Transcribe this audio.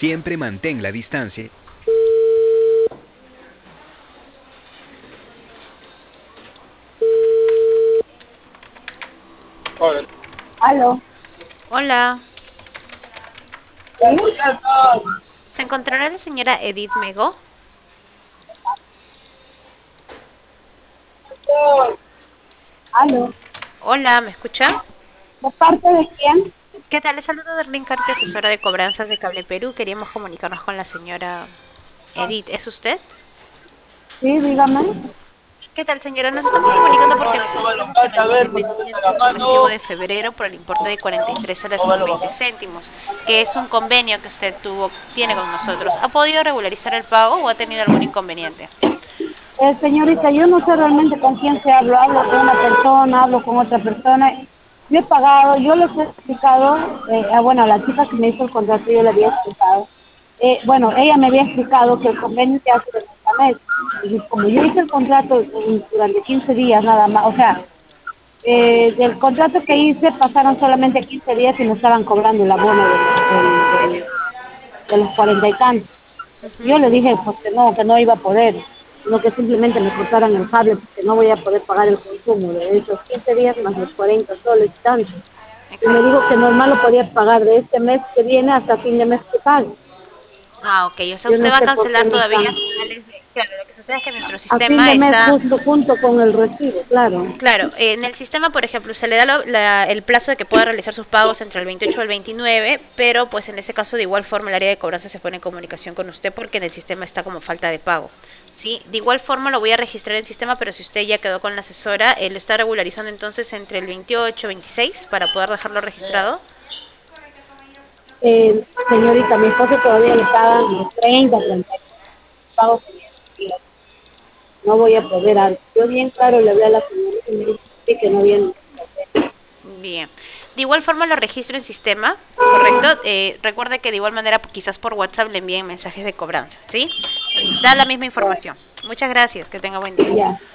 Siempre mantén la distancia. Aló. Hola, ¿Sí? ¿se encontrará la señora Edith Mego? Aló. Hola, ¿me escucha? ¿De parte de quién? ¿Qué tal? Le saludo de Carpio, asesora de cobranzas de Cable Perú. Queríamos comunicarnos con la señora Edith. ¿Es usted? Sí, dígame. ¿Qué tal, señora? Nos estamos comunicando porque nos encontramos con el inconveniente en su recibo de febrero por el importe de 43 soles con 20 céntimos, que es un convenio que usted tiene con nosotros. ¿Ha podido regularizar el pago o ha tenido algún inconveniente? Señorita, yo no sé realmente con quién se hablo. Hablo con una persona, hablo con otra persona. Yo he pagado, yo les he explicado, bueno, a la chica que me hizo el contrato yo le había explicado. Bueno, ella me había explicado que el convenio se hace de mes a mes. Y como yo hice el contrato durante 15 días nada más, o sea, del contrato que hice pasaron solamente 15 días y me estaban cobrando el abono de los 40 y tantos. Ujú. Yo le dije pues que no iba a poder, sino que simplemente me cortaran el cable porque no voy a poder pagar el consumo de esos 15 días más los 40 soles y tanto. Y me Exacto. dijo que normal lo podía pagar de este mes que viene hasta fin de mes que pague. Ah, ok. O sea, Yo usted no va a sé por qué cancelar me todavía están a finales de... Claro, lo que sucede es que nuestro a fin sistema de mes está... justo junto con el recibo, claro. Claro, en el sistema, por ejemplo, se le da el plazo de que pueda realizar sus pagos entre el 28 y el 29, pero pues en ese caso de igual forma el área de cobranza se pone en comunicación con usted porque en el sistema está como falta de pago. ¿Sí? De igual forma lo voy a registrar en el sistema, pero si usted ya quedó con la asesora, él está regularizando entonces entre el 28 y 26 para poder dejarlo registrado. Señorita, mi esposo todavía le pagan los 30 pagos que vienen. No voy a poder. Yo bien claro le hablé a la señorita y me dijo sí, que no viene. Bien. De igual forma lo registro en sistema, ¿correcto? Recuerde que de igual manera quizás por WhatsApp le envíen mensajes de cobranza, ¿sí? Da la misma información. Muchas gracias, que tenga buen día. Ya.